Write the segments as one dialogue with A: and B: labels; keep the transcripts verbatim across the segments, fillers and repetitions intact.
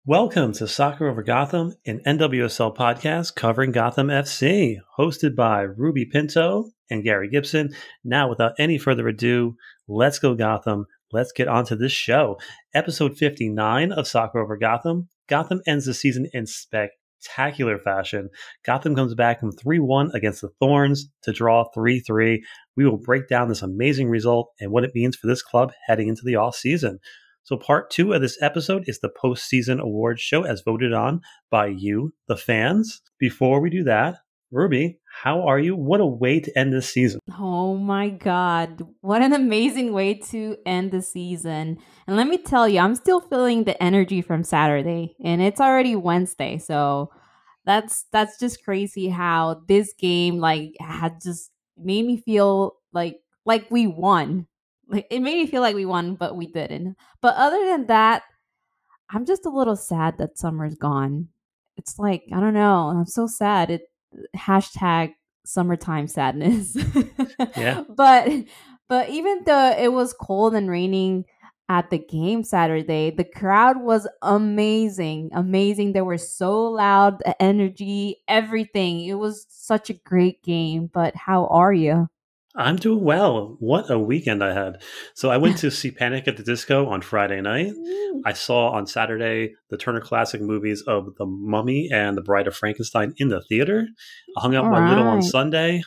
A: Welcome to Soccer Over Gotham, an N W S L podcast covering Gotham F C, hosted by Ruby Pinto and Gary Gibson. Now, without any further ado, let's go Gotham. Let's get on to this show. Episode fifty-nine of Soccer Over Gotham. Gotham ends the season in spectacular fashion. Gotham comes back from three one against the Thorns to draw three three. We will break down this amazing result and what it means for this club heading into the off-season. So part two of this episode is the postseason awards show as voted on by you, the fans. Before we do that, Ruby, how are you? What a way to end this season.
B: Oh my God. What an amazing way to end the season. And let me tell you, I'm still feeling the energy from Saturday and it's already Wednesday. So that's that's just crazy how this game like had just made me feel like like we won. Like it made me feel like we won, but we didn't. But other than that, I'm just a little sad that summer's gone. It's like, I don't know. I'm so sad. It hashtag summertime sadness.
A: Yeah.
B: But but even though it was cold and raining at the game Saturday, the crowd was amazing. Amazing. They were so loud, the energy, everything. It was such a great game. But how are you?
A: I'm doing well. What a weekend I had. So I went to see Panic at the Disco on Friday night. I saw on Saturday the Turner Classic movies of The Mummy and The Bride of Frankenstein in the theater. I hung out with my
B: All
A: little on
B: right.
A: Sunday.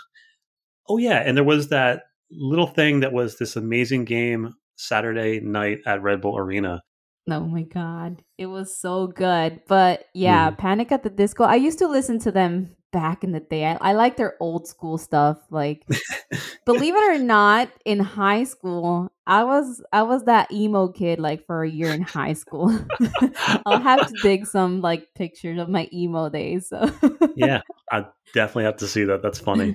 A: Oh yeah, and there was that little thing that was this amazing game Saturday night at Red Bull Arena.
B: Oh my God. It was so good. But yeah,
A: Mm.
B: Panic at the Disco. I used to listen to them back in the day. I, I like their old school stuff. Like, believe it or not, in high school, I was I was that emo kid like for a year in high school. I'll have to dig some like pictures of my emo days. So.
A: Yeah, I definitely have to see that. That's funny.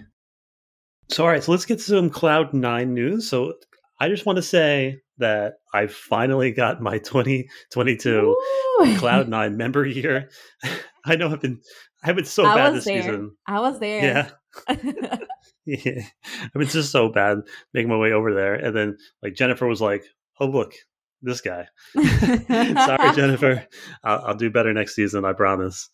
A: So, all right, so let's get to some Cloud nine news. So, I just want to say that I finally got my twenty twenty-two
B: Woo!
A: Cloud nine member year. I know I've been I've been so
B: I
A: bad
B: was
A: this
B: there.
A: season.
B: I was there.
A: Yeah. Yeah. I've been just so bad making my way over there. And then like Jennifer was like, "Oh, look, this guy." Sorry, Jennifer. I'll, I'll do better next season, I promise.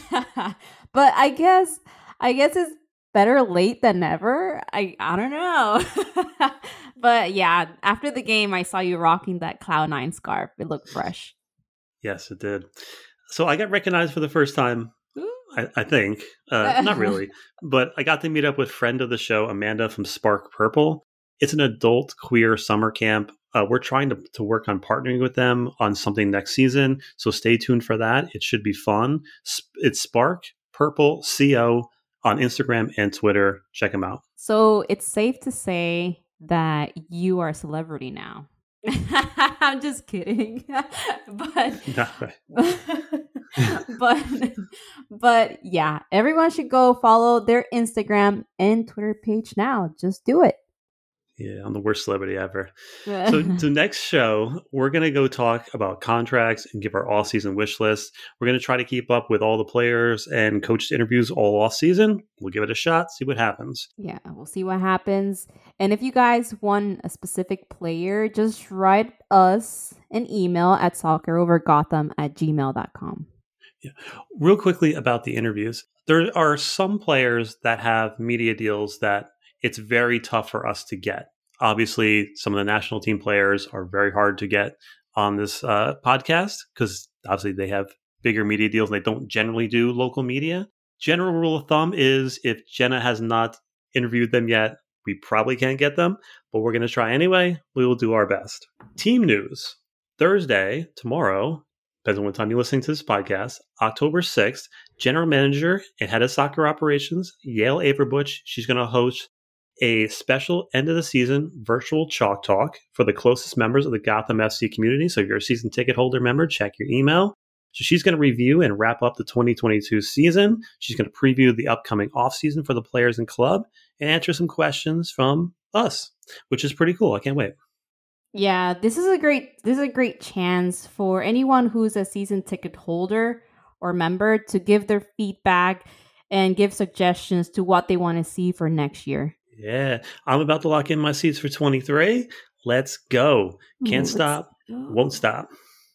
B: But I guess I guess it's better late than never. I I don't know. But yeah, after the game, I saw you rocking that Cloud nine scarf. It looked fresh.
A: Yes, it did. So I got recognized for the first time, I, I think. Uh, not really. But I got to meet up with friend of the show, Amanda from Spark Purple. It's an adult queer summer camp. Uh, we're trying to, to work on partnering with them on something next season. So stay tuned for that. It should be fun. It's Spark Purple C O on Instagram and Twitter. Check them out.
B: So it's safe to say that you are a celebrity now. I'm just kidding. But but but yeah, everyone should go follow their Instagram and Twitter page now. Just do it.
A: Yeah, I'm the worst celebrity ever. So, the next show, we're going to go talk about contracts and give our all-season wish list. We're going to try to keep up with all the players and coaches' interviews all off-season. We'll give it a shot, see what happens.
B: Yeah, we'll see what happens. And if you guys want a specific player, just write us an email at soccerovergotham at gmail dot com.
A: Yeah. Real quickly about the interviews. There are some players that have media deals that it's very tough for us to get. Obviously, some of the national team players are very hard to get on this uh, podcast because obviously they have bigger media deals and they don't generally do local media. General rule of thumb is if Jenna has not interviewed them yet, we probably can't get them, but we're going to try anyway. We will do our best. Team news. Thursday, tomorrow, depends on what time you're listening to this podcast, October sixth, General Manager and Head of Soccer Operations, Yael Averbuch, she's going to host a special end of the season virtual chalk talk for the closest members of the Gotham F C community. So if you're a season ticket holder member, check your email. So she's going to review and wrap up the twenty twenty-two season. She's going to preview the upcoming offseason for the players and club and answer some questions from us, which is pretty cool. I can't wait.
B: Yeah, this is a great this is a great chance for anyone who's a season ticket holder or member to give their feedback and give suggestions to what they want to see for next year.
A: Yeah, I'm about to lock in my seats for twenty-three. Let's go. Can't
B: Let's
A: stop.
B: go.
A: Won't stop.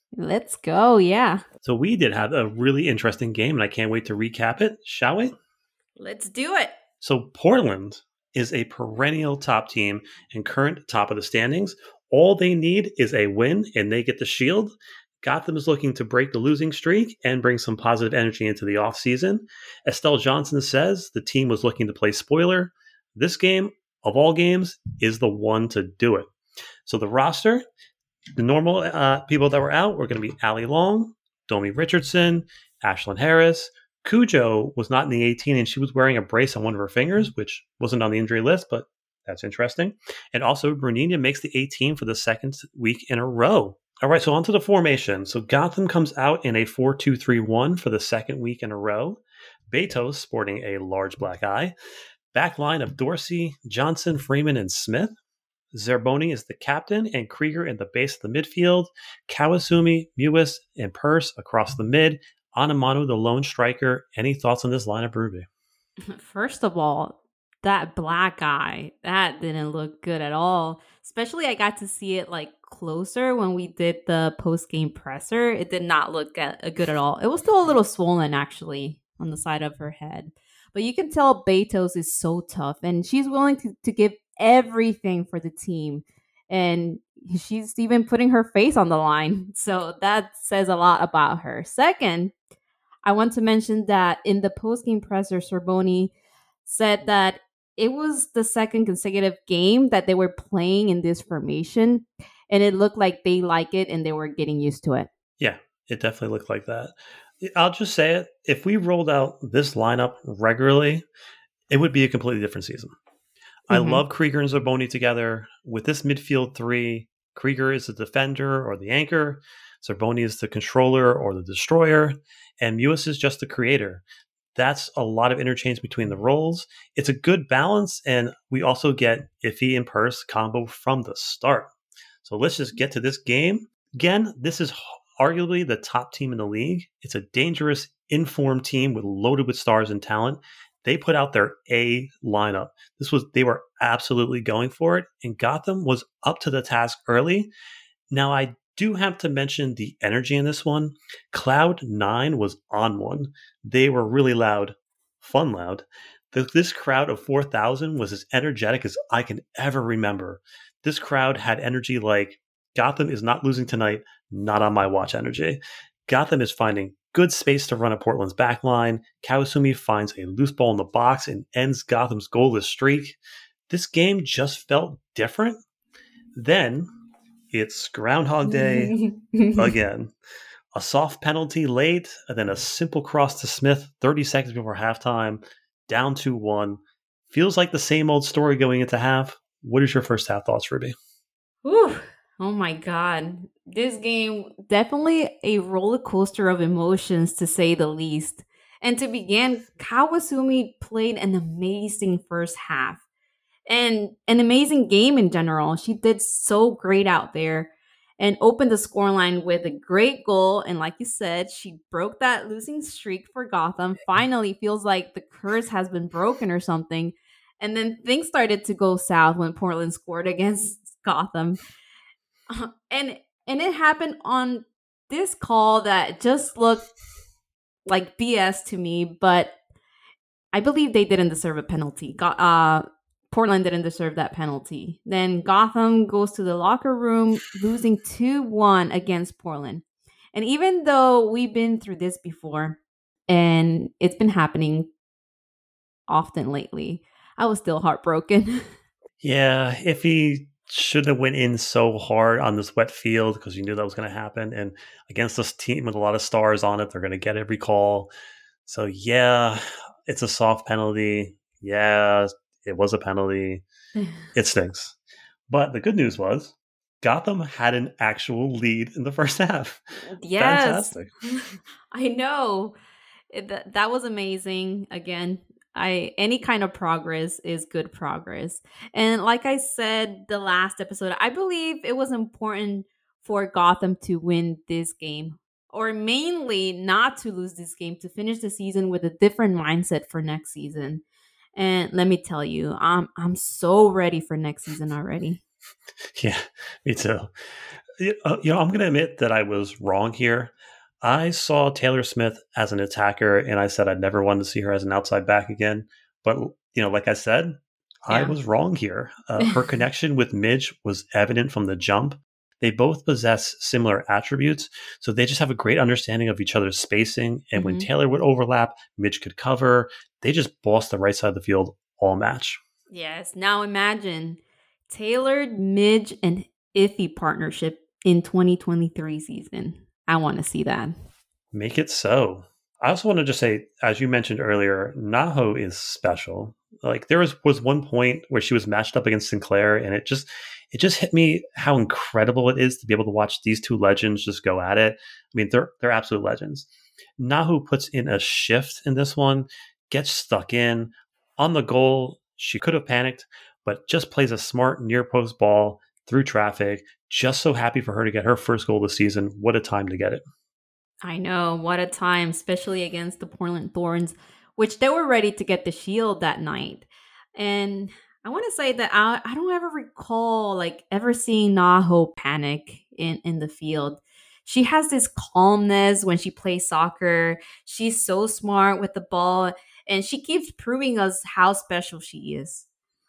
B: Let's go. Yeah.
A: So we did have a really interesting game, and I can't wait to recap it, shall we?
B: Let's do it.
A: So Portland is a perennial top team and current top of the standings. All they need is a win, and they get the shield. Gotham is looking to break the losing streak and bring some positive energy into the offseason. Estelle Johnson says the team was looking to play spoiler. This game, of all games, is the one to do it. So the roster, the normal uh, people that were out were going to be Ali Long, Domi Richardson, Ashlyn Harris. Cujo was not in the eighteen, and she was wearing a brace on one of her fingers, which wasn't on the injury list, but that's interesting. And also, Brunina makes the eighteen for the second week in a row. All right, so on to the formation. So Gotham comes out in a four two three one for the second week in a row. Betos sporting a large black eye. Back line of Dorsey, Johnson, Freeman, and Smith. Zerboni is the captain, and Krieger in the base of the midfield. Kawasumi, Mewis, and Purse across the mid. Anamanu, the lone striker. Any thoughts on this lineup, Ruby?
B: First of all, that black eye, that didn't look good at all. Especially I got to see it like closer when we did the post-game presser. It did not look at, good at all. It was still a little swollen actually on the side of her head. But you can tell Betos is so tough, and she's willing to, to give everything for the team. And she's even putting her face on the line. So that says a lot about her. Second, I want to mention that in the post-game presser, Zerboni said that it was the second consecutive game that they were playing in this formation, and it looked like they like it and they were getting used to it.
A: Yeah, it definitely looked like that. I'll just say it. If we rolled out this lineup regularly, it would be a completely different season. Mm-hmm. I love Krieger and Zerboni together. With this midfield three, Krieger is the defender or the anchor. Zerboni is the controller or the destroyer. And Mewis is just the creator. That's a lot of interchange between the roles. It's a good balance, and we also get Iffy and Purse combo from the start. So let's just get to this game. Again, this is arguably the top team in the league. It's a dangerous, informed team with loaded with stars and talent. They put out their A lineup. This was they were absolutely going for it, and Gotham was up to the task early. Now, I do have to mention the energy in this one. Cloud nine was on one. They were really loud, fun loud. This crowd of four thousand was as energetic as I can ever remember. This crowd had energy like, Gotham is not losing tonight, not on my watch energy. Gotham is finding good space to run at Portland's backline. Kawasumi finds a loose ball in the box and ends Gotham's goalless streak. This game just felt different. Then it's Groundhog Day again. A soft penalty late, and then a simple cross to Smith thirty seconds before halftime, down two one. Feels like the same old story going into half. What is your first half thoughts, Ruby?
B: Whew. Oh my God. This game, definitely a roller coaster of emotions, to say the least. And to begin, Kawasumi played an amazing first half. And an amazing game in general. She did so great out there and opened the scoreline with a great goal. And like you said, she broke that losing streak for Gotham. Finally, feels like the curse has been broken or something. And then things started to go south when Portland scored against Gotham. Uh, and and it happened on this call that just looked like B S to me, but I believe they didn't deserve a penalty. Got uh Portland didn't deserve that penalty. Then Gotham goes to the locker room, losing two one against Portland. And even though we've been through this before, and it's been happening often lately, I was still heartbroken.
A: Yeah, if he shouldn't have went in so hard on this wet field, because you knew that was going to happen. And against this team with a lot of stars on it, they're going to get every call. So yeah, it's a soft penalty. Yeah, it was a penalty. It stinks. But the good news was Gotham had an actual lead in the first half.
B: Yes. Fantastic. I know. It, that, that was amazing. Again, I any kind of progress is good progress. And like I said the last episode, I believe it was important for Gotham to win this game, or mainly not to lose this game, to finish the season with a different mindset for next season. And let me tell you, I'm I'm so ready for next season already.
A: Yeah, me too. You know, I'm going to admit that I was wrong here. I saw Taylor Smith as an attacker, and I said I'd never wanted to see her as an outside back again. But, you know, like I said, I
B: Yeah.
A: was wrong here. Uh, her connection with Midge was evident from the jump. They both possess similar attributes, so they just have a great understanding of each other's spacing. And when
B: hmm
A: Taylor would overlap, Midge could cover. They just bossed the right side of the field all match.
B: Yes. Now imagine tailored Midge and Iffy partnership in twenty twenty-three season. I want to see that.
A: Make it so. I also want to just say, as you mentioned earlier, Naho is special. Like there was was one point where she was matched up against Sinclair, and it just it just hit me how incredible it is to be able to watch these two legends just go at it. I mean, they're they're absolute legends. Nahu puts in a shift in this one, gets stuck in on the goal. She could have panicked, but just plays a smart near post ball through traffic. Just so happy for her to get her first goal of the season. What a time to get it.
B: I know. What a time, especially against the Portland Thorns, which they were ready to get the shield that night. And I want to say that I, I don't ever recall like ever seeing Naho panic in, in the field. She has this calmness when she plays soccer. She's so smart with the ball, and she keeps proving us how special she is.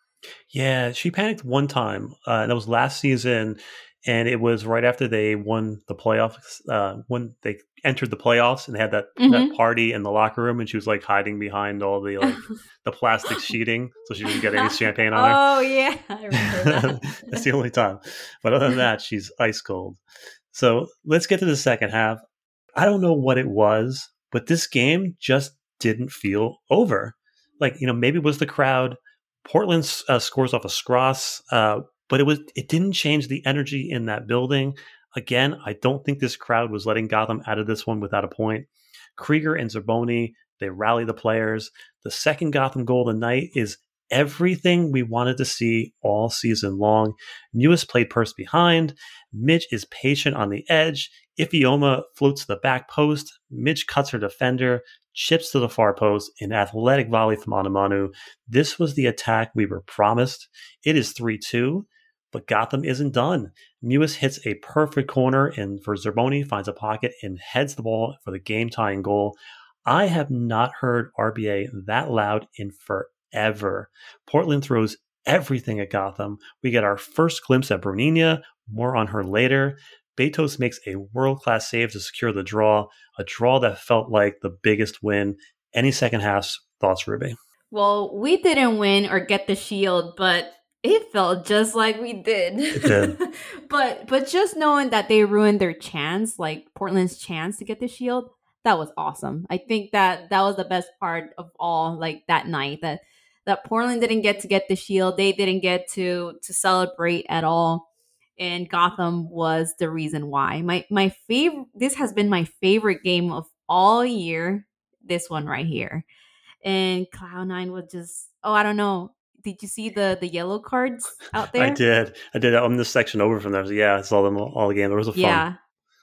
A: Yeah, she panicked one time. Uh, that was last season, and it was right after they won the playoffs. Uh, when they entered the playoffs, and they had that that
B: hmm
A: party in the locker room, and she was like hiding behind all the like the plastic sheeting, so she didn't get any champagne on her.
B: Oh yeah, I remember that.
A: That's the only time. But other than that, she's ice cold. So let's get to the second half. I don't know what it was, but this game just didn't feel over. Like, you know, maybe it was the crowd. Portland uh, scores off a Scross, uh, but it was it didn't change the energy in that building. Again, I don't think this crowd was letting Gotham out of this one without a point. Krieger and Zerboni, they rally the players. The second Gotham goal of the night is everything we wanted to see all season long. Mewis played purse behind. Midge is patient on the edge. Ifioma floats to the back post. Midge cuts her defender, chips to the far post, an athletic volley from Anamanu. This was the attack we were promised. It is three two, but Gotham isn't done. Mewis hits a perfect corner, and for Zerboni finds a pocket and heads the ball for the game-tying goal. I have not heard R B A that loud in forever. Portland throws everything at Gotham. We get our first glimpse at Bruninia. More on her later. Betos makes a world-class save to secure the draw, a draw that felt like the biggest win. Any second half's thoughts, Ruby?
B: Well, we didn't win or get the shield, but it felt just like we did.
A: It did.
B: but but just knowing that they ruined their chance, like Portland's chance to get the shield, that was awesome. I think that that was the best part of all, like that night, that that Portland didn't get to get the shield. They didn't get to to celebrate at all. And Gotham was the reason why. My my favorite this has been my favorite game of all year. This one right here. And Cloud Nine was just oh, I don't know. Did you see the the yellow cards out
A: I
B: there?
A: did. I did. I'm this section over from there. So yeah, I saw them all, all the game. There was a fun.
B: Yeah.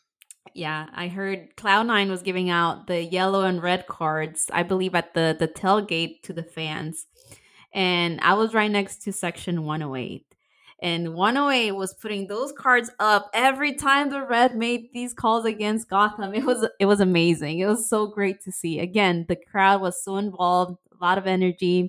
B: Yeah, I heard Cloud Nine was giving out the yellow and red cards, I believe at the the tailgate to the fans. And I was right next to section one oh eight. And one oh eight was putting those cards up every time the Red made these calls against Gotham. It was it was amazing. It was so great to see. Again, the crowd was so involved, a lot of energy.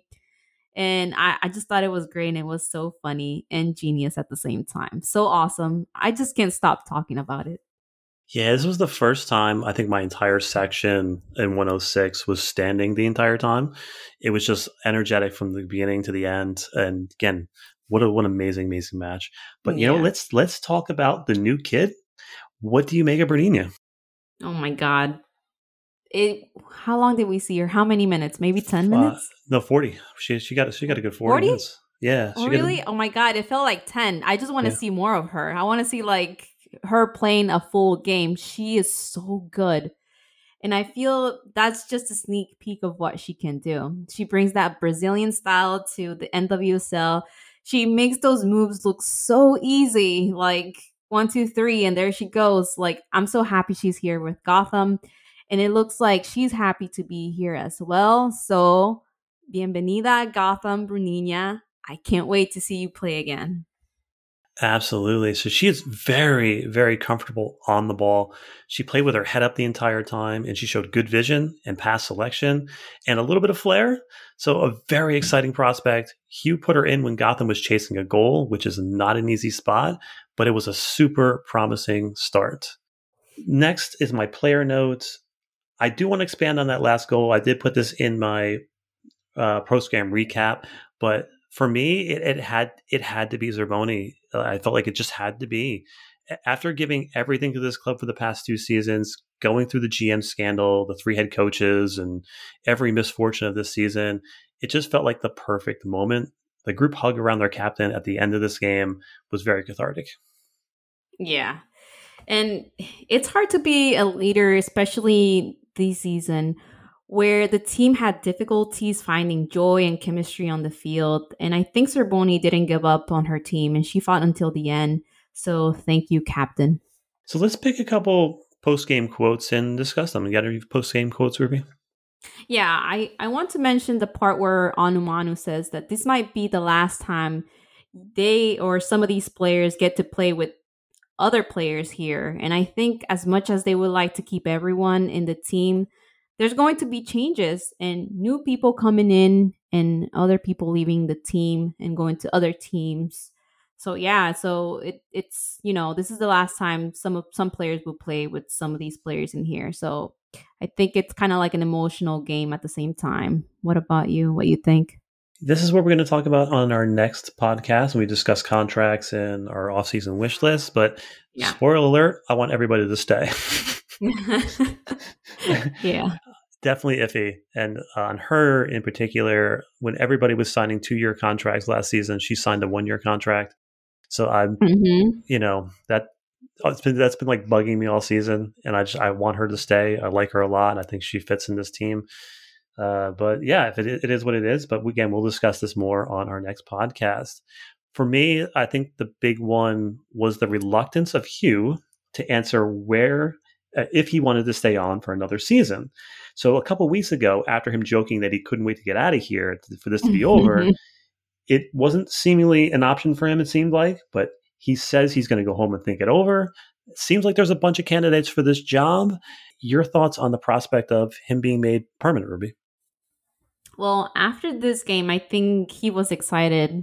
B: And I, I just thought it was great, and it was so funny and genius at the same time. So awesome. I just can't stop talking about it.
A: Yeah, this was the first time I think my entire section in one oh six was standing the entire time. It was just energetic from the beginning to the end. And again, what a what an amazing, amazing match. But you know,
B: Yeah.
A: let's let's talk about the new kid. What do you make of Berninia?
B: Oh my God. It how long did we see her? How many minutes? Maybe ten
A: Uh,
B: minutes?
A: no, forty. She she got she got a good forty
B: forty?
A: minutes. Yeah,
B: Oh
A: she got
B: really?
A: a,
B: Oh my God. It felt like ten. I just want to
A: yeah.
B: see more of her. I want to see like her playing a full game. She is so good. And I feel that's just a sneak peek of what she can do. She brings that Brazilian style to the N W S L. She makes those moves look so easy, like one, two, three, and there she goes. Like, I'm so happy she's here with Gotham. And it looks like she's happy to be here as well. So, bienvenida, Gotham, Bruninha. I can't wait to see you play again.
A: Absolutely. So she is very, very comfortable on the ball. She played with her head up the entire time, and she showed good vision and pass selection and a little bit of flair. So a very exciting prospect. Hugh put her in when Gotham was chasing a goal, which is not an easy spot, but it was a super promising start. Next is my player notes. I do want to expand on that last goal. I did put this in my uh, post game recap, but for me, it, it had it had to be Zerboni. Uh, I felt like it just had to be. After giving everything to this club for the past two seasons, going through the G M scandal, the three head coaches, and every misfortune of this season, it just felt like the perfect moment. The group hug around their captain at the end of this game was very cathartic.
B: Yeah. And it's hard to be a leader, especially this season, where the team had difficulties finding joy and chemistry on the field. And I think Zerboni didn't give up on her team, and she fought until the end. So thank you, Captain.
A: So let's pick a couple post-game quotes and discuss them. You got any post-game quotes, Ruby?
B: Yeah, I, I want to mention the part where Anumanu says that this might be the last time they or some of these players get to play with other players here. And I think as much as they would like to keep everyone in the team, there's going to be changes and new people coming in and other people leaving the team and going to other teams. So yeah, so it, it's, you know, this is the last time some of some players will play with some of these players in here. So I think it's kind of like an emotional game at the same time. What about you? What you think?
A: This is what we're going to talk about on our next podcast when we discuss contracts and our off-season wish list. But yeah. Spoiler alert, I want everybody to stay.
B: Yeah.
A: Definitely iffy. And on her in particular, when everybody was signing two-year contracts last season, she signed a one-year contract. So I'm, mm-hmm. you know, that it's been that's been like bugging me all season, and I just I want her to stay. I like her a lot. I think she fits in this team. Uh, but yeah, if it, it is what it is. But again, we'll discuss this more on our next podcast. For me, I think the big one was the reluctance of Hugh to answer where, uh, if he wanted to stay on for another season. So a couple of weeks ago, after him joking that he couldn't wait to get out of here to, for this to be over, it wasn't seemingly an option for him, it seemed like, but he says he's going to go home and think it over. It seems like there's a bunch of candidates for this job. Your thoughts on the prospect of him being made permanent, Ruby?
B: Well, after this game, I think he was excited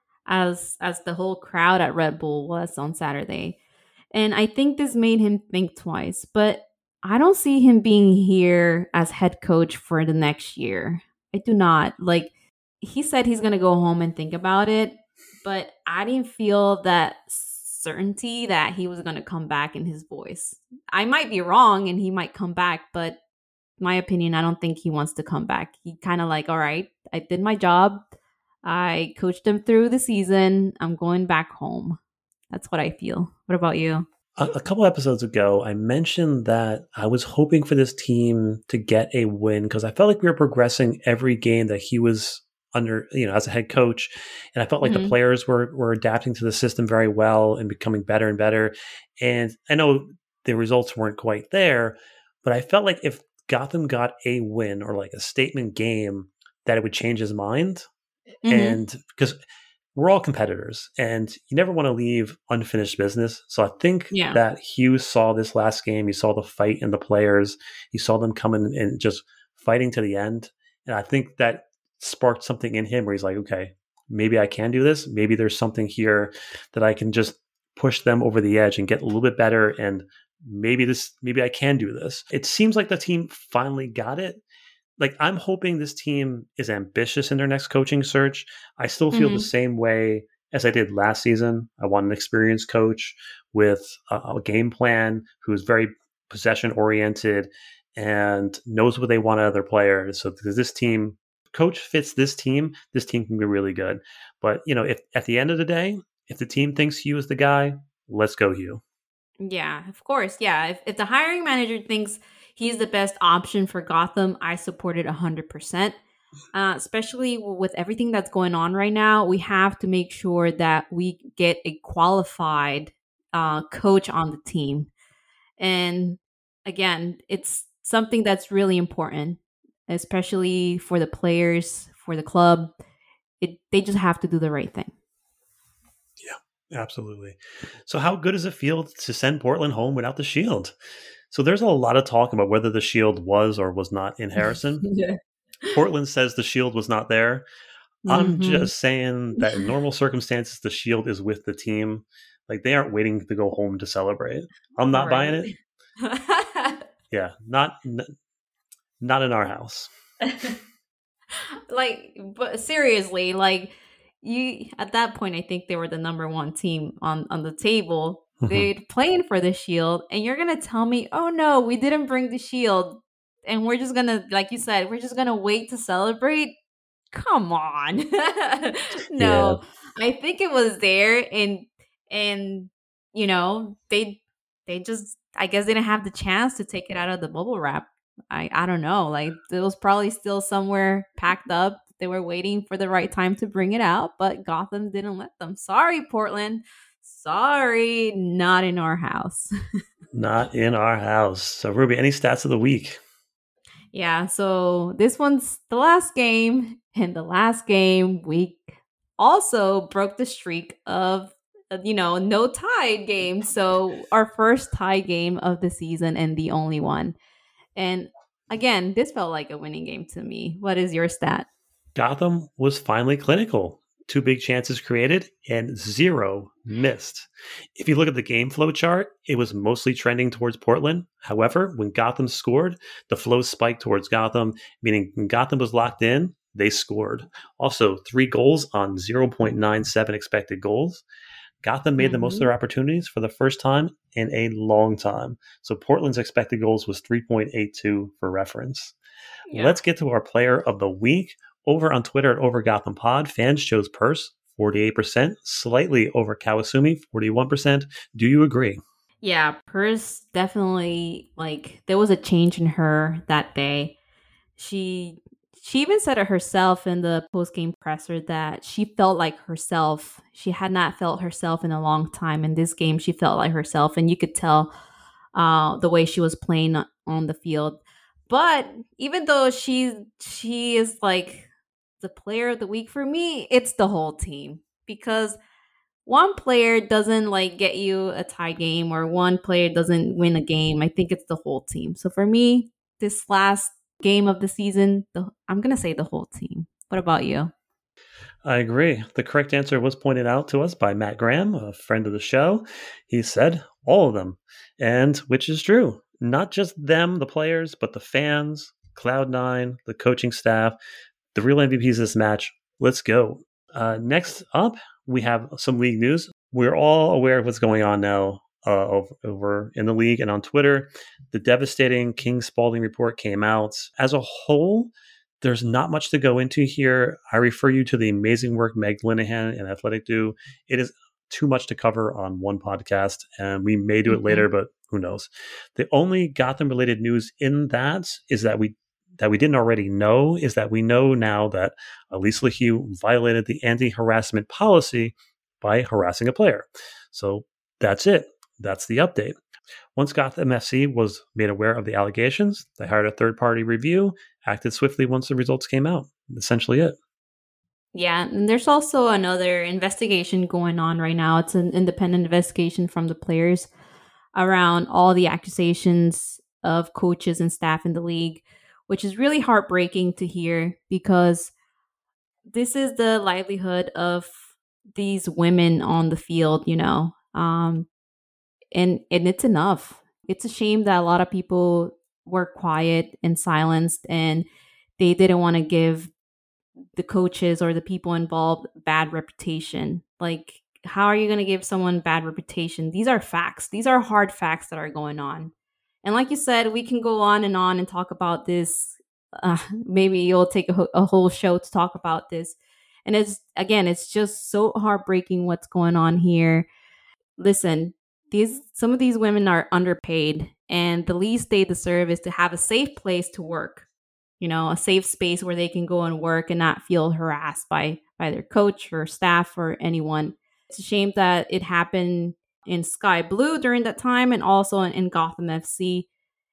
B: as as the whole crowd at Red Bull was on Saturday. And I think this made him think twice. But I don't see him being here as head coach for the next year. I do not. Like, he said he's going to go home and think about it. But I didn't feel that certainty that he was going to come back in his voice. I might be wrong and he might come back, but my opinion, I don't think he wants to come back. He kind of like, all right, I did my job. I coached them through the season. I'm going back home. That's what I feel. What about you?
A: A, a couple episodes ago, I mentioned that I was hoping for this team to get a win because I felt like we were progressing every game that he was under, you know, as a head coach. And I felt like mm-hmm. the players were, were adapting to the system very well and becoming better and better. And I know the results weren't quite there, but I felt like if Gotham got a win or like a statement game, that it would change his mind. Mm-hmm. And because we're all competitors and you never want to leave unfinished business. So I think yeah. that Hugh saw this last game. He saw the fight in the players. He saw them coming and just fighting to the end. And I think that sparked something in him where he's like, okay, maybe I can do this. Maybe there's something here that I can just push them over the edge and get a little bit better. And maybe this, maybe I can do this. It seems like the team finally got it. Like, I'm hoping this team is ambitious in their next coaching search. I still feel mm-hmm. the same way as I did last season. I want an experienced coach with a, a game plan who's very possession oriented and knows what they want out of their players. So because this team, coach fits this team, this team can be really good. But, you know, if at the end of the day, if the team thinks Hugh is the guy, let's go Hugh.
B: Yeah, of course. Yeah. If, if the hiring manager thinks he's the best option for Gotham, I support it one hundred percent. Uh, especially with everything that's going on right now, we have to make sure that we get a qualified uh, coach on the team. And again, it's something that's really important, especially for the players, for the club. It, they just have to do the right thing.
A: Yeah. Absolutely. So, how good does it feel to send Portland home without the Shield? So, there's a lot of talk about whether the Shield was or was not in Harrison.
B: Yeah.
A: Portland says the Shield was not there. I'm
B: Mm-hmm.
A: just saying that in normal circumstances, the Shield is with the team. Like, they aren't waiting to go home to celebrate. I'm not buying
B: Right.
A: it. Yeah, not n- not in our house.
B: Like, but seriously, like you at that point, I think they were the number one team on on the table. They're playing for the Shield, and you're gonna tell me, "Oh no, we didn't bring the Shield, and we're just gonna, like you said, we're just gonna wait to celebrate." Come on,
A: Yeah,
B: no, I think it was there, and and you know they they just I guess they didn't have the chance to take it out of the bubble wrap. I I don't know. Like it was probably still somewhere packed up. They were waiting for the right time to bring it out, but Gotham didn't let them. Sorry, Portland. Sorry, not in our house.
A: not in our house. So, Ruby, any stats of the week?
B: Yeah, so this one's the last game, and the last game we also broke the streak of uh, you know, no tied game. So our first tie game of the season and the only one. And again, this felt like a winning game to me. What is your stat?
A: Gotham was finally clinical. Two big chances created and zero missed. If you look at the game flow chart, it was mostly trending towards Portland. However, when Gotham scored, the flow spiked towards Gotham, meaning when Gotham was locked in, they scored. Also, three goals on zero point nine seven expected goals. Gotham made the most of
B: Mm-hmm.
A: their opportunities for the first time in a long time. So Portland's expected goals was three point eight two for reference.
B: Yeah.
A: Let's get to our player of the week. Over on Twitter at Over Gotham Pod, fans chose Purse, forty-eight percent, slightly over Kawasumi, forty-one percent. Do you agree?
B: Yeah, Purse definitely like there was a change in her that day. She she even said it herself in the post game presser that she felt like herself. She had not felt herself in a long time. In this game, she felt like herself, and you could tell uh, the way she was playing on the field. But even though she she is like the player of the week for me, it's the whole team because one player doesn't like get you a tie game or one player doesn't win a game. I think it's the whole team. So for me, this last game of the season, the, I'm going to say the whole team. What about you?
A: I agree. The correct answer was pointed out to us by Matt Graham, a friend of the show. He said all of them, and which is true. Not just them, the players, but the fans, Cloud Nine, the coaching staff, the real M V Ps of this match. Let's go. Uh, next up, we have some league news. We're all aware of what's going on now uh, over, over in the league and on Twitter. The devastating King Spalding report came out. As a whole, there's not much to go into here. I refer you to the amazing work Meg Linehan and Athletic do. It is too much to cover on one podcast, and we may do it
B: Mm-hmm.
A: later, but who knows? The only Gotham related news in that is that we that we didn't already know is that we know now that Elise LaHue violated the anti-harassment policy by harassing a player. So that's it. That's the update. Once Gotham F C was made aware of the allegations, they hired a third-party review, acted swiftly once the results came out. Essentially it.
B: Yeah, and there's also another investigation going on right now. It's an independent investigation from the players around all the accusations of coaches and staff in the league, which is really heartbreaking to hear because this is the livelihood of these women on the field, you know. Um and and it's enough. It's a shame that a lot of people were quiet and silenced and they didn't want to give the coaches or the people involved bad reputation. Like how are you going to give someone bad reputation? These are facts. These are hard facts that are going on. And like you said, we can go on and on and talk about this. Uh, maybe you'll take a, a whole show to talk about this. And it's again, it's just so heartbreaking what's going on here. Listen, these some of these women are underpaid, and the least they deserve is to have a safe place to work. You know, a safe space where they can go and work and not feel harassed by by their coach or staff or anyone. It's a shame that it happened in Sky Blue during that time and also in, in Gotham F C.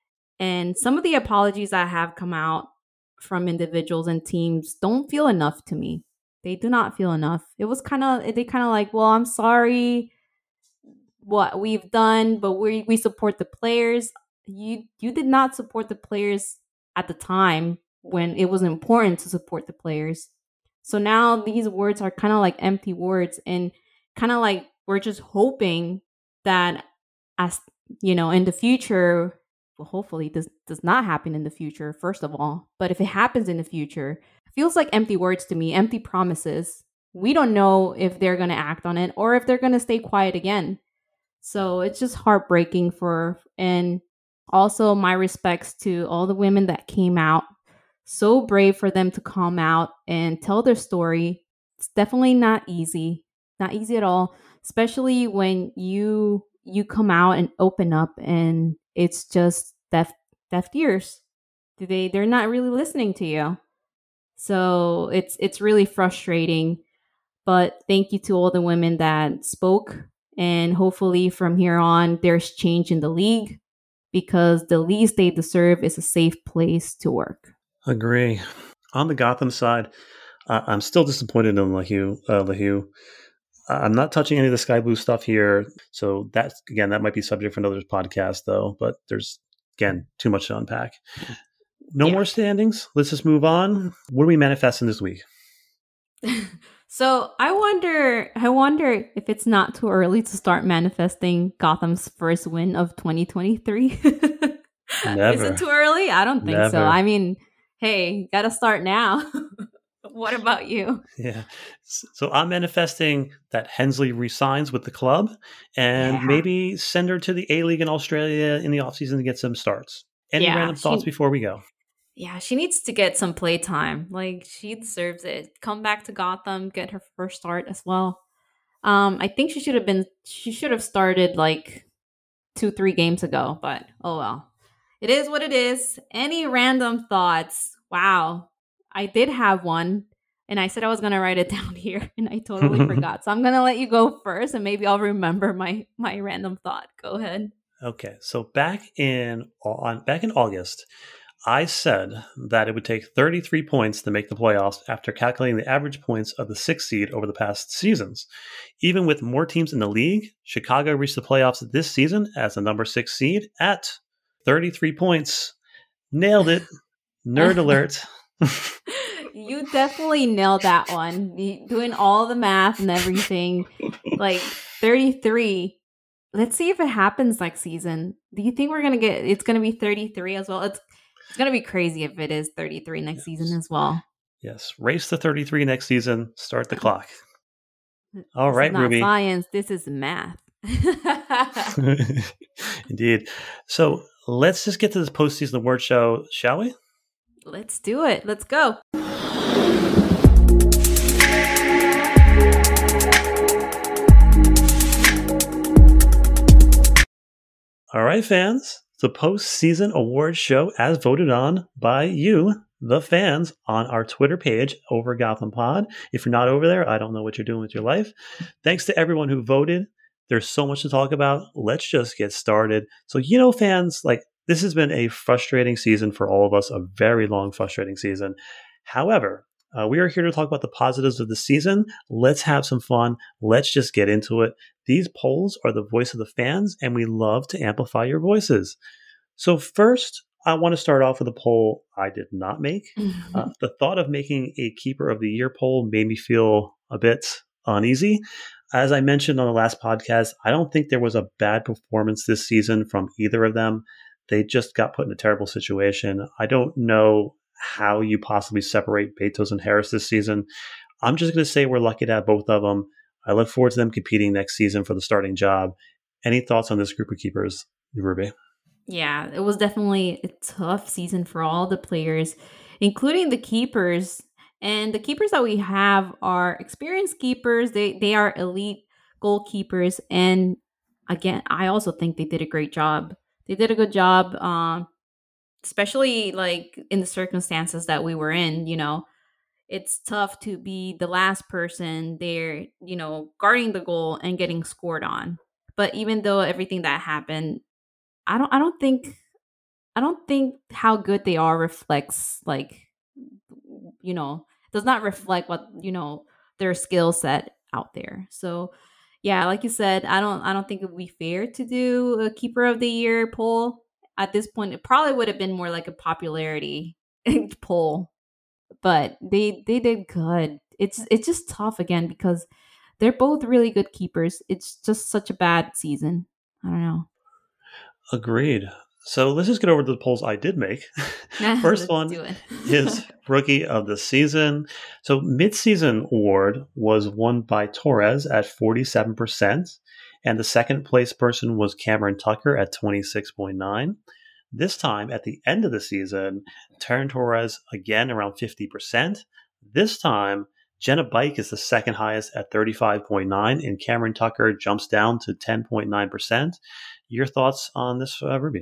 B: And some of the apologies that have come out from individuals and teams don't feel enough to me. They do not feel enough. It was kind of they kind of like, well, I'm sorry what we've done, but we we support the players. You you did not support the players at the time when it was important to support the players. So now these words are kind of like empty words, and kind of like we're just hoping that, as you know, in the future, well, hopefully this does not happen in the future, first of all. But if it happens in the future, it feels like empty words to me, empty promises. We don't know if they're going to act on it or if they're going to stay quiet again. So it's just heartbreaking for, and also my respects to all the women that came out. So brave for them to come out and tell their story. It's definitely not easy, not easy at all, especially when you you come out and open up and it's just deaf deaf ears. They they're not really listening to you. So it's it's really frustrating. But thank you to all the women that spoke. And hopefully from here on, there's change in the league, because the least they deserve is a safe place to work.
A: Agree. On the Gotham side, uh, I'm still disappointed in LeHue. Uh, LeHue. I'm not touching any of the Sky Blue stuff here. So that's, again, that might be subject for another podcast, though. But there's, again, too much to unpack. No yeah. more standings. Let's just move on. What are we manifesting this week?
B: So I wonder, I wonder if it's not too early to start manifesting Gotham's first win of twenty twenty-three.
A: Never.
B: Is it too early? I don't think
A: Never.
B: so. I mean, hey, gotta start now. What about you?
A: Yeah. So I'm manifesting that Hensley resigns with the club and
B: yeah.
A: maybe send her to the A-League in Australia in the offseason to get some starts. Any
B: yeah,
A: random thoughts
B: she,
A: before we go?
B: Yeah, she needs to get some play time. Like, she deserves it. Come back to Gotham, get her first start as well. Um, I think she should have been, she should have started like two, three games ago, but oh well. It is what it is. Any random thoughts? Wow. I did have one, and I said I was going to write it down here, and I totally forgot. So I'm going to let you go first, and maybe I'll remember my my random thought. Go ahead.
A: Okay. So back in on back in August, I said that it would take thirty-three points to make the playoffs after calculating the average points of the sixth seed over the past seasons. Even with more teams in the league, Chicago reached the playoffs this season as the number six seed at thirty-three points. Nailed it. Nerd alert.
B: You definitely nailed that one. Doing all the math and everything. Like thirty-three. Let's see if it happens next season. Do you think we're going to get, it's going to be thirty-three as well? It's It's going to be crazy if it is thirty-three next yes. season as well.
A: Yes. Race to thirty-three next season. Start the clock. All
B: this
A: right,
B: is not
A: Ruby.
B: Science. This is math.
A: Indeed. So let's just get to this postseason award show, shall we?
B: Let's do it. Let's go.
A: All right, fans. The postseason award show as voted on by you, the fans, on our Twitter page over Gotham Pod. If you're not over there, I don't know what you're doing with your life. Thanks to everyone who voted. There's so much to talk about. Let's just get started. So, you know, fans, like, this has been a frustrating season for all of us, a very long, frustrating season. However, uh, we are here to talk about the positives of the season. Let's have some fun. Let's just get into it. These polls are the voice of the fans, and we love to amplify your voices. So first, I want to start off with a poll I did not make. Uh, the thought of making a Keeper of the Year poll made me feel a bit uneasy. As I mentioned on the last podcast, I don't think there was a bad performance this season from either of them. They just got put in a terrible situation. I don't know how you possibly separate Betos and Harris this season. I'm just going to say we're lucky to have both of them. I look forward to them competing next season for the starting job. Any thoughts on this group of keepers, Ruby?
B: Yeah, it was definitely a tough season for all the players, including the keepers. And the keepers that we have are experienced keepers. They they are elite goalkeepers. And again, I also think they did a great job. They did a good job, um, especially like in the circumstances that we were in. You know, it's tough to be the last person there, you know, guarding the goal and getting scored on. But even though everything that happened, I don't I don't think I don't think how good they are reflects, like, you know, does not reflect what, you know, their skill set out there. So yeah, like you said, I don't I don't think it would be fair to do a keeper of the year poll. At this point, it probably would have been more like a popularity poll. But they they did good. It's it's just tough again because they're both really good keepers. It's just such a bad season. I don't know.
A: Agreed. So let's just get over to the polls I did make. First one is Rookie of the Season. So mid-season award was won by Torres at forty-seven percent, and the second place person was Cameron Tucker at twenty-six point nine. This time, at the end of the season, Taryn Torres again around fifty percent. This time, Jenna Bike is the second highest at thirty-five point nine, and Cameron Tucker jumps down to ten point nine percent. Your thoughts on this, uh, Ruby?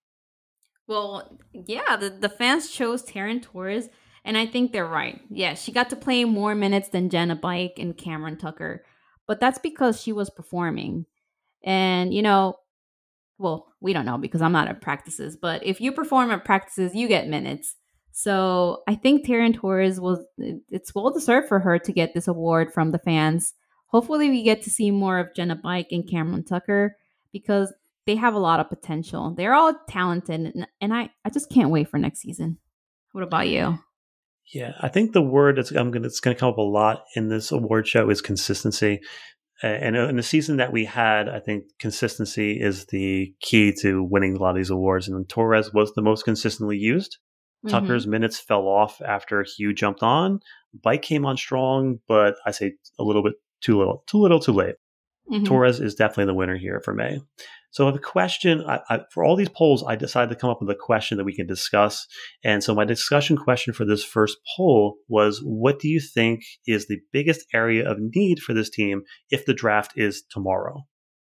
B: Well, yeah, the, the fans chose Taryn Torres, and I think they're right. Yeah, she got to play more minutes than Jenna Bike and Cameron Tucker, but that's because she was performing. And, you know, well, we don't know because I'm not at practices, but if you perform at practices, you get minutes. So I think Taryn Torres was, it's well deserved for her to get this award from the fans. Hopefully we get to see more of Jenna Bike and Cameron Tucker because they have a lot of potential. They're all talented, and, and I, I just can't wait for next season. What about you?
A: Yeah, I think the word that's I'm gonna, it's going to come up a lot in this award show is consistency. And in the season that we had, I think consistency is the key to winning a lot of these awards. And Torres was the most consistently used. Mm-hmm. Tucker's minutes fell off after Hugh jumped on. Bike came on strong, but I say a little bit too little, too little, too late. Mm-hmm. Torres is definitely the winner here for me. So the question, I, I, for all these polls, I decided to come up with a question that we can discuss. And so my discussion question for this first poll was, what do you think is the biggest area of need for this team if the draft is tomorrow?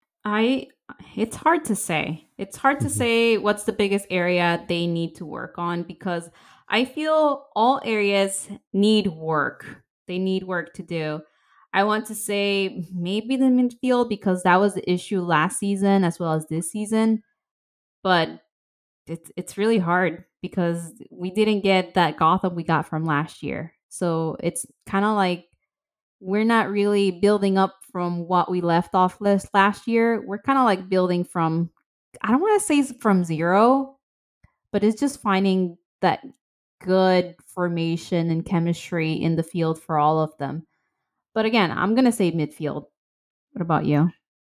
B: I, it's hard to say. It's hard to mm-hmm. say what's the biggest area they need to work on because I feel all areas need work. They need work to do. I want to say maybe the midfield because that was the issue last season as well as this season. But it's it's really hard because we didn't get that Gotham we got from last year. So it's kind of like we're not really building up from what we left off list last year. We're kind of like building from, I don't want to say from zero, but it's just finding that good formation and chemistry in the field for all of them. But again, I'm going to say midfield. What about you?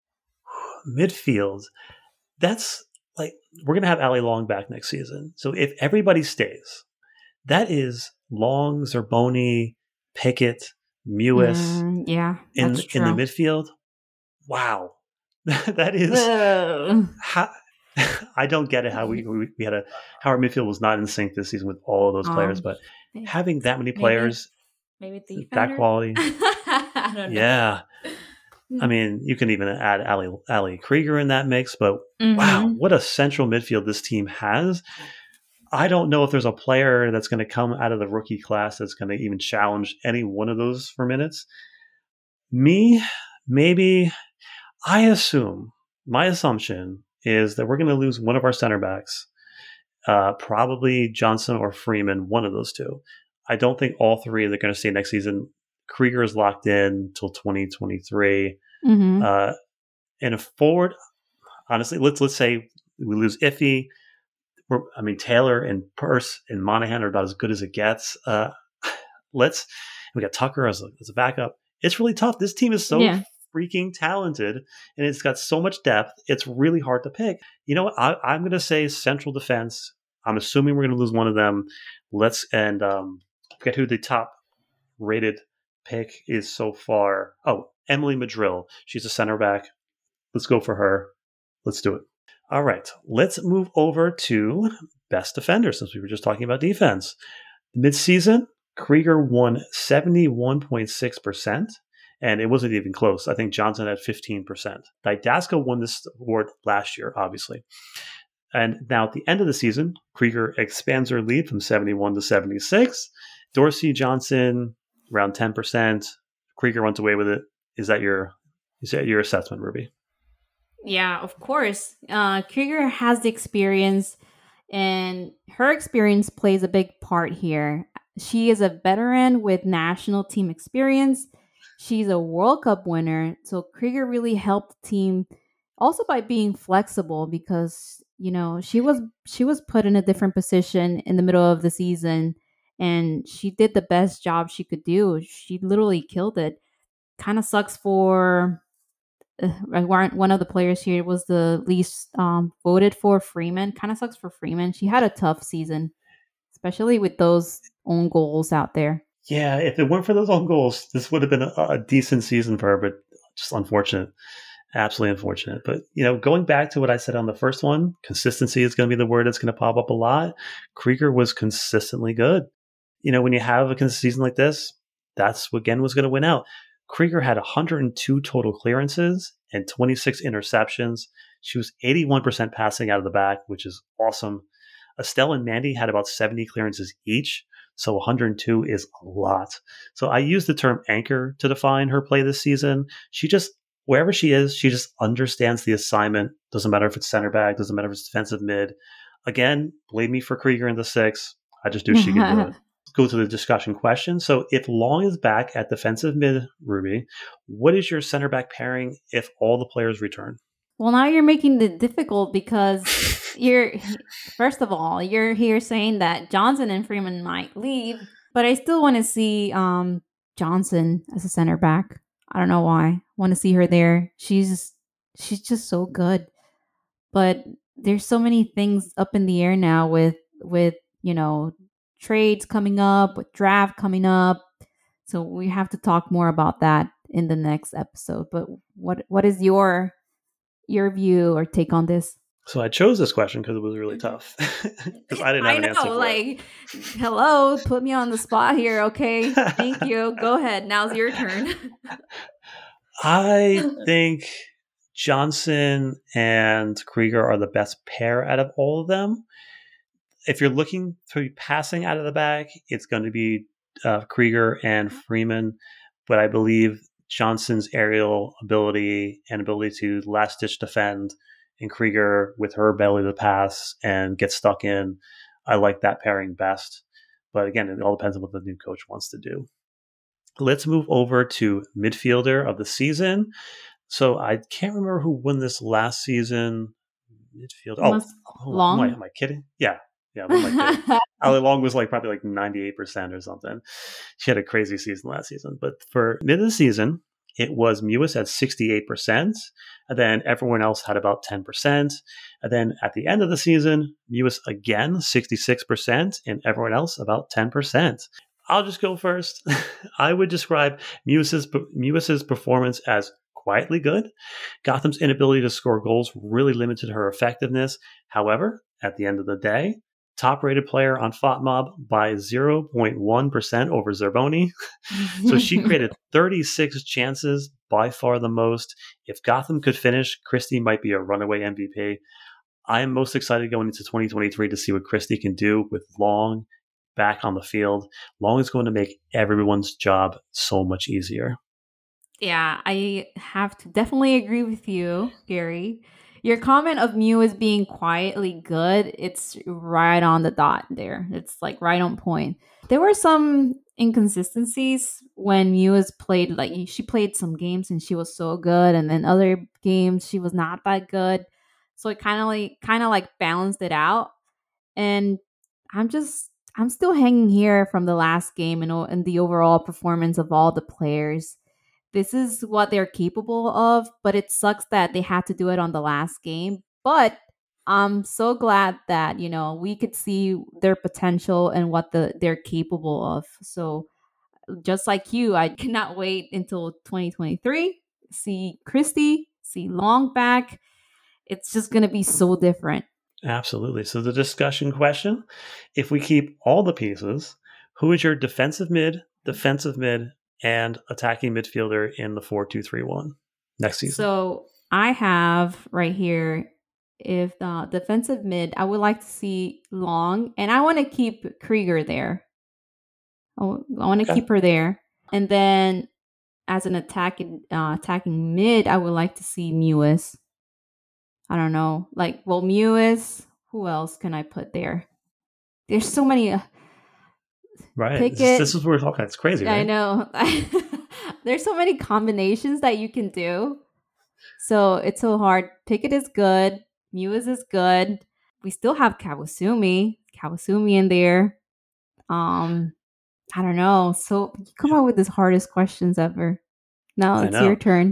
A: Midfield. That's like, we're going to have Allie Long back next season. So if everybody stays, that is Long, Zerboni, Pickett, Mewis
B: mm, yeah,
A: in,
B: that's true.
A: in the midfield. Wow. That is how, I don't get it how we, we we had a how our midfield was not in sync this season with all of those um, players, but maybe, having that many players,
B: maybe, maybe
A: that quality.
B: I don't know.
A: Yeah. I mean, you can even add Ali, Ali Krieger in that mix, but mm-hmm. wow, what a central midfield this team has. I don't know if there's a player that's going to come out of the rookie class that's going to even challenge any one of those for minutes. Me, maybe, I assume, my assumption is that we're going to lose one of our center backs, uh, probably Johnson or Freeman, one of those two. I don't think all three are going to stay next season. Krieger is locked in until twenty twenty-three. Mm-hmm. Uh, and a forward, honestly, let's let's say we lose Iffy. We're, I mean, Taylor and Purse and Monahan are about as good as it gets. Uh, let's we got Tucker as a, as a backup. It's really tough. This team is so yeah. freaking talented, and it's got so much depth. It's really hard to pick. You know what? I, I'm going to say central defense. I'm assuming we're going to lose one of them. Let's and um, forget who the top rated pick is so far. Oh, Emily Madrill. She's a center back. Let's go for her. Let's do it. All right. Let's move over to best defender since we were just talking about defense. Mid-season, Krieger won seventy-one point six percent, and it wasn't even close. I think Johnson had fifteen percent. Didasco won this award last year, obviously. And now at the end of the season, Krieger expands her lead from seventy-one to seventy-six. Dorsey, Johnson, around ten percent. Krieger runs away with it. Is that your is that your assessment, Ruby?
B: Yeah, of course. Uh, Krieger has the experience, and her experience plays a big part here. She is a veteran with national team experience. She's a World Cup winner. So Krieger really helped the team also by being flexible because, you know, she was she was put in a different position in the middle of the season and she did the best job she could do. She literally killed it. Kind of sucks for uh, one of the players here was the least um, voted for, Freeman. Kind of sucks for Freeman. She had a tough season, especially with those own goals out there.
A: Yeah, if it weren't for those own goals, this would have been a, a decent season for her, but just unfortunate. Absolutely unfortunate. But, you know, going back to what I said on the first one, consistency is going to be the word that's going to pop up a lot. Krieger was consistently good. You know, when you have a season like this, that's what, again, was going to win out. Krieger had one hundred two total clearances and twenty-six interceptions. She was eighty-one percent passing out of the back, which is awesome. Estelle and Mandy had about seventy clearances each, so one hundred two is a lot. So I use the term anchor to define her play this season. She just, wherever she is, she just understands the assignment. Doesn't matter if it's center back, doesn't matter if it's defensive mid. Again, blame me for Krieger in the six. I just knew she could do it. Go to the discussion question. So if Long is back at defensive mid, Ruby, what is your center back pairing if all the players return?
B: Well, now you're making it difficult because you're, first of all, you're here saying that Johnson and Freeman might leave, but I still want to see um, Johnson as a center back. I don't know why. I want to see her there. She's she's just so good. But there's so many things up in the air now with with, you know, trades coming up, with draft coming up. So we have to talk more about that in the next episode. But what what is your your view or take on this?
A: So I chose this question because it was really tough. Because I didn't have
B: I
A: an
B: know,
A: answer for
B: like,
A: it.
B: hello, put me on the spot here, okay? Thank you. Go ahead. Now's your turn.
A: I think Johnson and Krieger are the best pair out of all of them. If you're looking to be passing out of the back, it's going to be uh, Krieger and Freeman. But I believe Johnson's aerial ability and ability to last ditch defend, and Krieger with her ability to pass and get stuck in, I like that pairing best. But again, it all depends on what the new coach wants to do. Let's move over to midfielder of the season. So I can't remember who won this last season. Midfield. Oh, oh
B: Long?
A: Am I, am I kidding? Yeah. Yeah, what am I kidding? Ali Long was like probably like ninety-eight percent or something. She had a crazy season last season. But for mid of the season, it was Mewis at sixty-eight percent. And then everyone else had about ten percent. And then at the end of the season, Mewis again, sixty-six percent, and everyone else about ten percent. I'll just go first. I would describe Mewis's, Mewis's performance as quietly good. Gotham's inability to score goals really limited her effectiveness. However, at the end of the day, top-rated player on FOTMob by zero point one percent over Zerboni. So she created thirty-six chances, by far the most. If Gotham could finish, Christie might be a runaway M V P. I am most excited going into twenty twenty-three to see what Christie can do with Long back on the field. Long is going to make everyone's job so much easier.
B: Yeah, I have to definitely agree with you, Gary. Your comment of Mew as being quietly good, it's right on the dot there. It's like right on point. There were some inconsistencies when Mew has played, like she played some games and she was so good, and then other games she was not that good. So it kind of like kind of like balanced it out. And I'm just I'm still hanging here from the last game and, and the overall performance of all the players. This is what they're capable of, but it sucks that they had to do it on the last game. But I'm so glad that, you know, we could see their potential and what the they're capable of. So just like you, I cannot wait until twenty twenty-three, see Christie, see Long back. It's just going to be so different.
A: Absolutely. So the discussion question, if we keep all the pieces, who is your defensive mid, defensive mid, and attacking midfielder in the four two three one next season?
B: So I have right here, if the defensive mid, I would like to see Long, and I want to keep Krieger there. I want to okay. keep her there. And then as an attacking uh, attacking mid, I would like to see Mewis. I don't know. Like, well, Mewis, who else can I put there? There's so many. Uh,
A: Right. This is,
B: Pickett.
A: this is where we're talking. It's crazy,
B: I
A: right?
B: know. There's so many combinations that you can do. So it's so hard. Pickett is good. Mewis is good. We still have Kawasumi. Kawasumi in there. Um, I don't know. So you come up with the hardest questions ever. Now
A: I
B: it's your
A: know.
B: turn.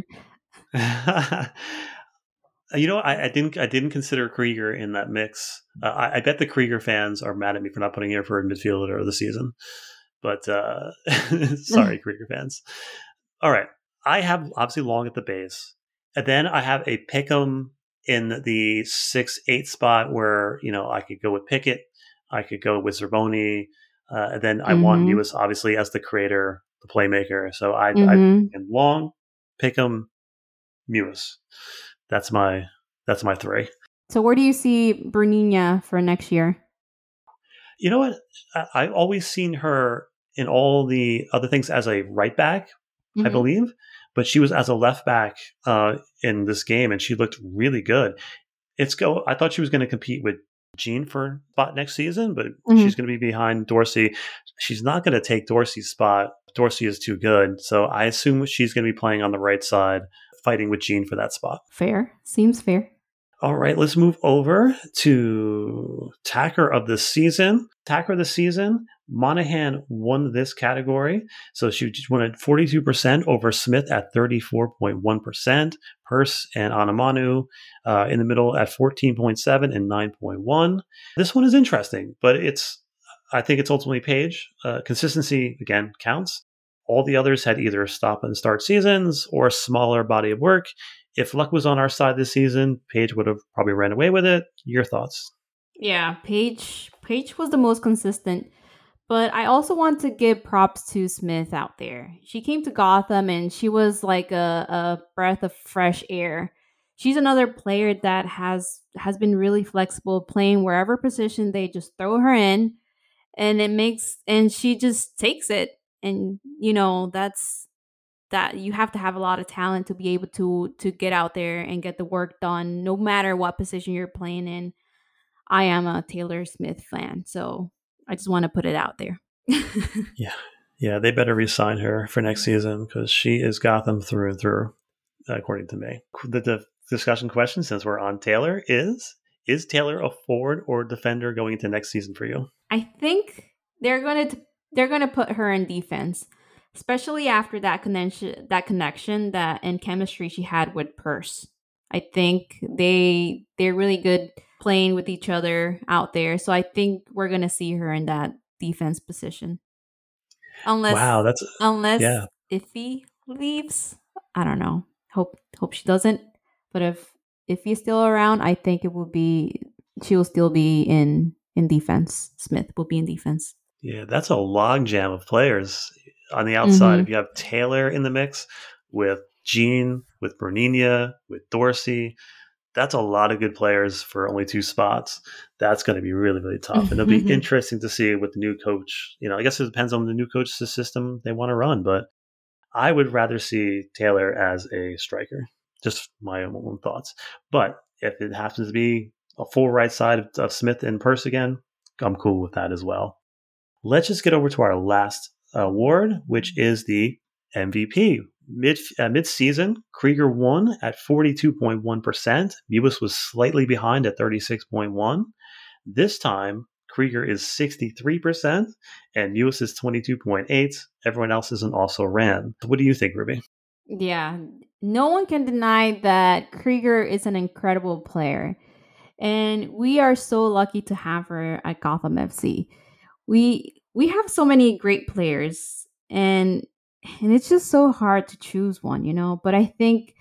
A: You know, I, I didn't. I didn't consider Krieger in that mix. Uh, I, I bet the Krieger fans are mad at me for not putting her for midfielder of the season. But uh, sorry, Krieger fans. All right, I have obviously Long at the base, and then I have a Pick'em in the six eight spot where you know I could go with Pickett, I could go with Zerboni, uh, and then I want
B: Mm-hmm.
A: Mewis obviously as the creator, the playmaker. So I I
B: Mm-hmm.
A: and Long, Pick'em, Mewis. That's my that's my three.
B: So where do you see Bernina for next year?
A: You know what? I, I've always seen her in all the other things as a right back, I
B: Mm-hmm.
A: believe, but she was as a left back uh, in this game, and she looked really good. It's go. I thought she was going to compete with Jean for spot next season, but
B: Mm-hmm.
A: she's going to be behind Dorsey. She's not going to take Dorsey's spot. Dorsey is too good, so I assume she's going to be playing on the right side, fighting with Jean for that spot.
B: Fair. Seems fair.
A: All right, let's move over to Tacker of the Season. Tacker of the Season, Monahan won this category. So she won at forty-two percent over Smith at thirty-four point one percent. Purse and Anamanu uh, in the middle at fourteen point seven and nine point one. This one is interesting, but it's I think it's ultimately Paige. Uh, consistency, again, counts. All the others had either stop and start seasons or a smaller body of work. If luck was on our side this season, Paige would have probably ran away with it. Your thoughts?
B: Yeah, Paige Paige was the most consistent. But I also want to give props to Smith out there. She came to Gotham and she was like a, a breath of fresh air. She's another player that has has been really flexible, playing wherever position they just throw her in, and it makes and she just takes it. And you know, that's that you have to have a lot of talent to be able to to get out there and get the work done no matter what position you're playing in. I am a Taylor Smith fan, so I just want to put it out there.
A: Yeah. Yeah, they better re-sign her for next season because she is Gotham through and through, according to me. The, the discussion question, since we're on Taylor, is is Taylor a forward or defender going into next season for you?
B: I think they're going to they're going to put her in defense, especially after that connection that connection that and chemistry she had with Purse. I think they they're really good playing with each other out there. So I think we're going to see her in that defense position. Unless
A: Wow, that's
B: unless
A: yeah.
B: Iffy leaves. I don't know. Hope hope she doesn't. But if Iffy's still around, I think it will be she will still be in in defense. Smith will be in defense.
A: Yeah, that's a logjam of players on the outside.
B: Mm-hmm.
A: If you have Taylor in the mix with Jean, with Bernina, with Dorsey, that's a lot of good players for only two spots. That's going to be really, really tough. And it'll be interesting to see with the new coach. You know, I guess it depends on the new coach's system they want to run, but I would rather see Taylor as a striker. Just my own thoughts. But if it happens to be a full right side of, of Smith and Purse again, I'm cool with that as well. Let's just get over to our last award, which is the M V P. Mid uh, mid season, Krieger won at forty-two point one percent. Mewis was slightly behind at thirty-six point one. This time, Krieger is sixty-three percent and Mewis is twenty-two point eight. Everyone else is an also ran. What do you think, Ruby?
B: Yeah, no one can deny that Krieger is an incredible player, and we are so lucky to have her at Gotham F C. We we have so many great players, and and it's just so hard to choose one, you know. But I think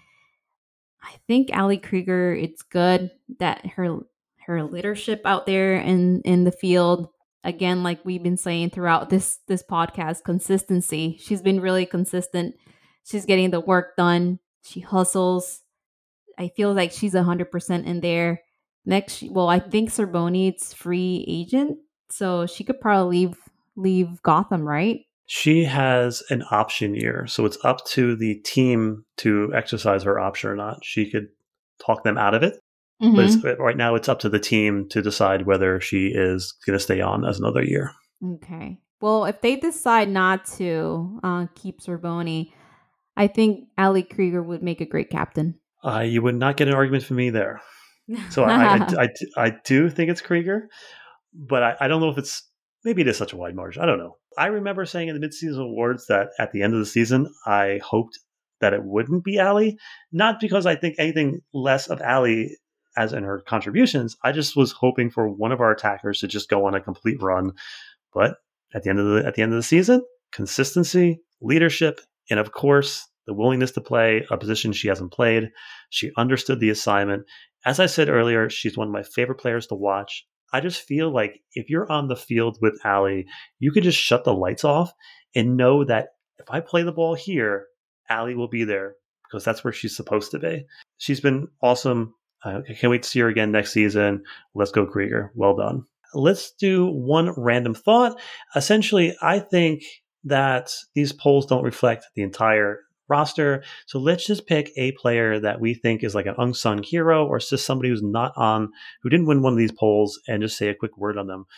B: I think Ali Krieger, it's good that her her leadership out there in in the field, again, like we've been saying throughout this this podcast, consistency. She's been really consistent. She's getting the work done. She hustles. I feel like she's a hundred percent in there. Next, well, I think Zerboni's free agent, so she could probably leave leave Gotham, right?
A: She has an option year, so it's up to the team to exercise her option or not. She could talk them out of it,
B: Mm-hmm.
A: but it's, right now it's up to the team to decide whether she is going to stay on as another year.
B: Okay. Well, if they decide not to uh, keep Sorboni, I think Ali Krieger would make a great captain.
A: Uh, you would not get an argument from me there. So I, I, I, I do think it's Krieger, but I, I don't know if it's, maybe it is such a wide margin. I don't know. I remember saying in the midseason awards that at the end of the season, I hoped that it wouldn't be Ali, not because I think anything less of Ali as in her contributions. I just was hoping for one of our attackers to just go on a complete run. But at the end of the at the end of the season, consistency, leadership, and of course, the willingness to play a position she hasn't played. She understood the assignment. As I said earlier, she's one of my favorite players to watch. I just feel like if you're on the field with Ali, you could just shut the lights off and know that if I play the ball here, Ali will be there because that's where she's supposed to be. She's been awesome. Uh, I can't wait to see her again next season. Let's go, Krieger. Well done. Let's do one random thought. Essentially, I think that these polls don't reflect the entire roster. So let's just pick a player that we think is like an unsung hero or just somebody who's not on, who didn't win one of these polls, and just say a quick word on them.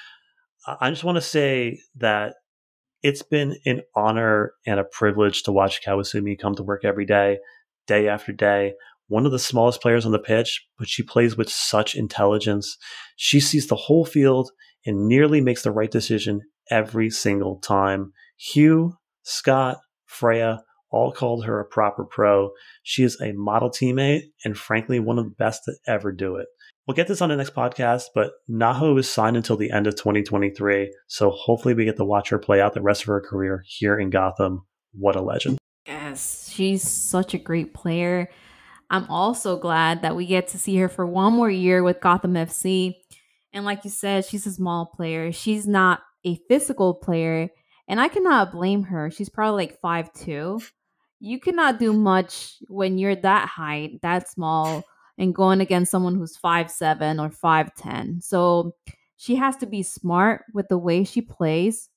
A: I just want to say that it's been an honor and a privilege to watch Kawasumi come to work every day, day after day. One of the smallest players on the pitch, but she plays with such intelligence. She sees the whole field and nearly makes the right decision every single time. Hugh, Scott, Freya all called her a proper pro. She is a model teammate and frankly one of the best to ever do it. We'll get this on the next podcast, but Naho is signed until the end of twenty twenty-three, so hopefully we get to watch her play out the rest of her career here in Gotham. What a legend.
B: Yes, she's such a great player. I'm also glad that we get to see her for one more year with Gotham F C. And like you said, she's a small player. She's not a physical player, and I cannot blame her. She's probably like five two. You cannot do much when you're that height, that small, and going against someone who's five seven or five ten. So she has to be smart with the way she plays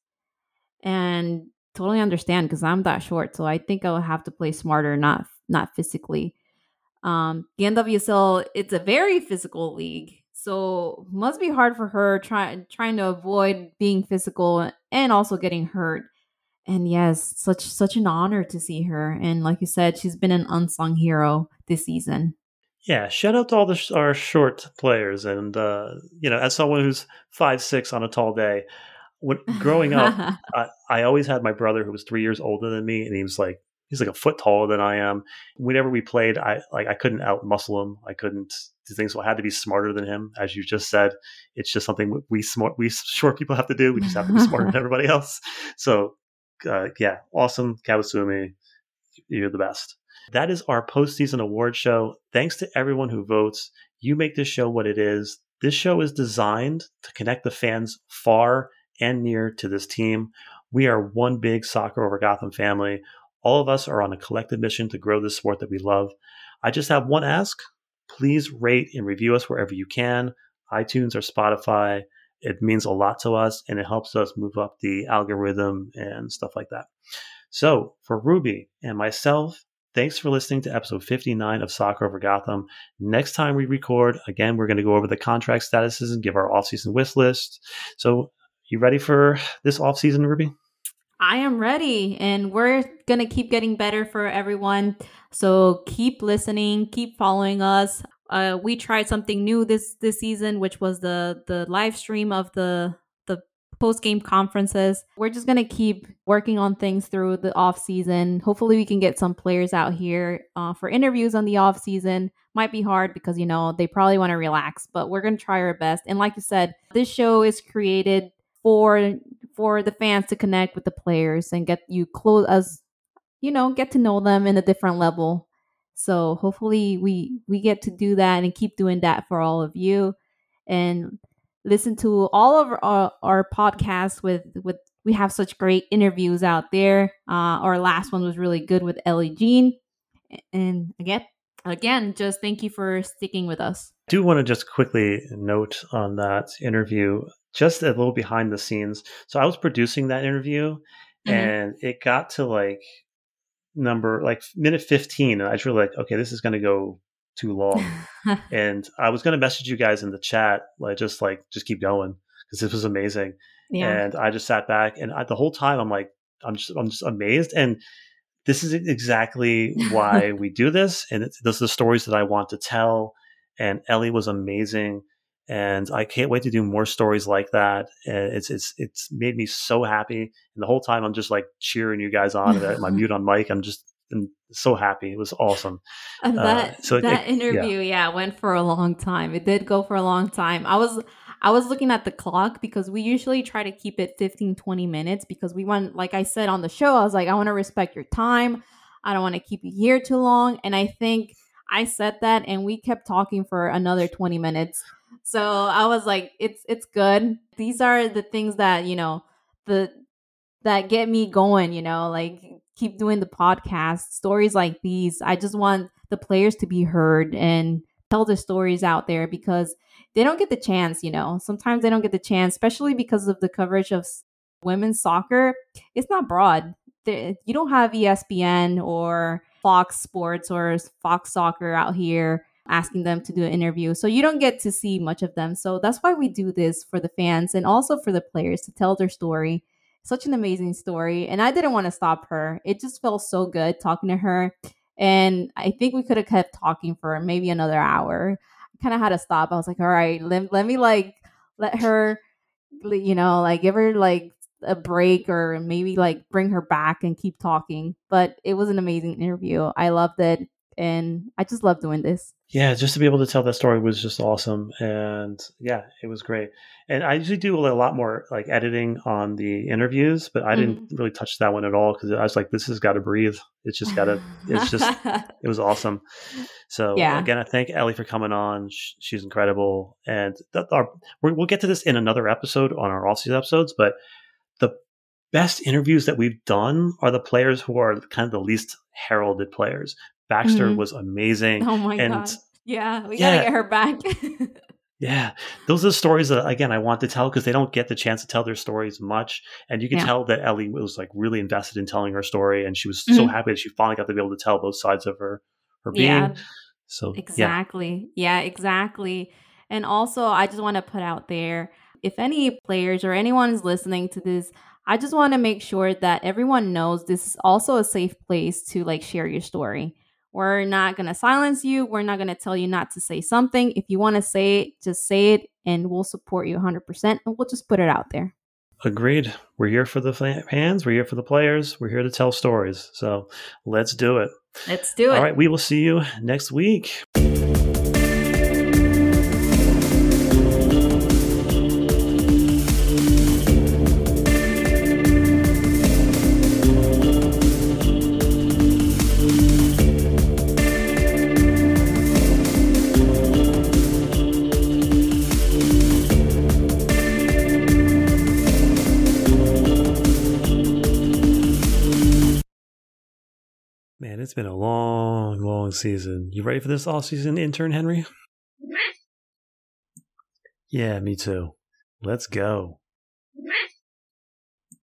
B: and totally understand because I'm that short. So I think I'll have to play smarter, not not physically. Um, the N W S L, it's a very physical league. So must be hard for her try, trying to avoid being physical and also getting hurt. And yes, such such an honor to see her. And like you said, she's been an unsung hero this season.
A: Yeah, shout out to all the sh- our short players. And, uh, you know, as someone who's five six on a tall day, when growing up, I, I always had my brother who was three years older than me, and he was like, he's like a foot taller than I am. Whenever we played, I like I couldn't out muscle him. I couldn't do things, so I had to be smarter than him. As you just said, it's just something we smart we short people have to do. We just have to be smarter than everybody else. So, uh, yeah, awesome, Kawasumi, you're the best. That is our postseason award show. Thanks to everyone who votes. You make this show what it is. This show is designed to connect the fans far and near to this team. We are one big Soccer Over Gotham family. All of us are on a collective mission to grow this sport that we love. I just have one ask. Please rate and review us wherever you can. iTunes or Spotify. It means a lot to us, and it helps us move up the algorithm and stuff like that. So, for Ruby and myself, thanks for listening to episode fifty-nine of Soccer Over Gotham. Next time we record, again, we're going to go over the contract statuses and give our off-season wish list. So, you ready for this off-season, Ruby?
B: I am ready, and we're going to keep getting better for everyone. So keep listening, keep following us. Uh, we tried something new this this season, which was the the live stream of the the post game conferences. We're just gonna keep working on things through the off season. Hopefully, we can get some players out here uh, for interviews on the off season. Might be hard because you know they probably want to relax, but we're gonna try our best. And like you said, this show is created for for the fans to connect with the players and get you close as you know get to know them in a different level. So hopefully we we get to do that and keep doing that for all of you, and listen to all of our, our podcasts with with we have such great interviews out there. Uh, our last one was really good with Ellie Jean, and again again just thank you for sticking with us.
A: I do want to just quickly note on that interview, just a little behind the scenes. So I was producing that interview, mm-hmm. and it got to like number like minute fifteen, and I was really like, okay, this is going to go too long. And I was going to message you guys in the chat, like just like just keep going because this was amazing.
B: Yeah.
A: And I just sat back, and I, the whole time I'm like, I'm just, I'm just amazed. And this is exactly why we do this. And it's, those are the stories that I want to tell. And Ellie was amazing. And I can't wait to do more stories like that. And it's, it's, it's made me so happy. And the whole time I'm just like cheering you guys on, and my mute on mic. I'm just I'm so happy. It was awesome.
B: And that
A: Uh, so it,
B: that
A: it,
B: interview, yeah. yeah, went for a long time. It did go for a long time. I was I was looking at the clock because we usually try to keep it fifteen, twenty minutes because we want, like I said on the show, I was like, I want to respect your time. I don't want to keep you here too long. And I think I said that, and we kept talking for another twenty minutes. So I was like, it's it's good. These are the things that, you know, the that get me going, you know, like keep doing the podcast, stories like these. I just want the players to be heard and tell their stories out there because they don't get the chance, you know. Sometimes they don't get the chance, especially because of the coverage of women's soccer. It's not broad. You don't have E S P N or Fox Sports or Fox Soccer out here asking them to do an interview. So you don't get to see much of them. So that's why we do this for the fans and also for the players to tell their story. Such an amazing story. And I didn't want to stop her. It just felt so good talking to her. And I think we could have kept talking for maybe another hour. I kind of had to stop. I was like, all right, let, let me like let her, you know, like give her like a break or maybe like bring her back and keep talking. But it was an amazing interview. I loved it. And I just love doing this.
A: Yeah, just to be able to tell that story was just awesome. And yeah, it was great. And I usually do a lot more like editing on the interviews, but I mm-hmm. didn't really touch that one at all because I was like, this has got to breathe. It's just got to, it's just, it was awesome. So yeah. Again, I thank Ellie for coming on. She's incredible. And that, our, we'll get to this in another episode on our off-season episodes, but the best interviews that we've done are the players who are kind of the least heralded players. Baxter mm-hmm. was amazing.
B: Oh my and, God. Yeah, we yeah, got to get her back.
A: Yeah. Those are the stories that, again, I want to tell because they don't get the chance to tell their stories much. And you can yeah. tell that Ellie was like really invested in telling her story. And she was mm-hmm. so happy that she finally got to be able to tell both sides of her, her being.
B: Yeah,
A: so
B: exactly. Yeah. yeah, exactly. And also, I just want to put out there, if any players or anyone is listening to this, I just want to make sure that everyone knows this is also a safe place to like share your story. We're not going to silence you. We're not going to tell you not to say something. If you want to say it, just say it and we'll support you one hundred percent and we'll just put it out there.
A: Agreed. We're here for the fans. We're here for the players. We're here to tell stories. So let's do it.
B: Let's do it.
A: All right. We will see you next week. Man, it's been a long, long season. You ready for this all-season intern, Henry? Yeah, me too. Let's go.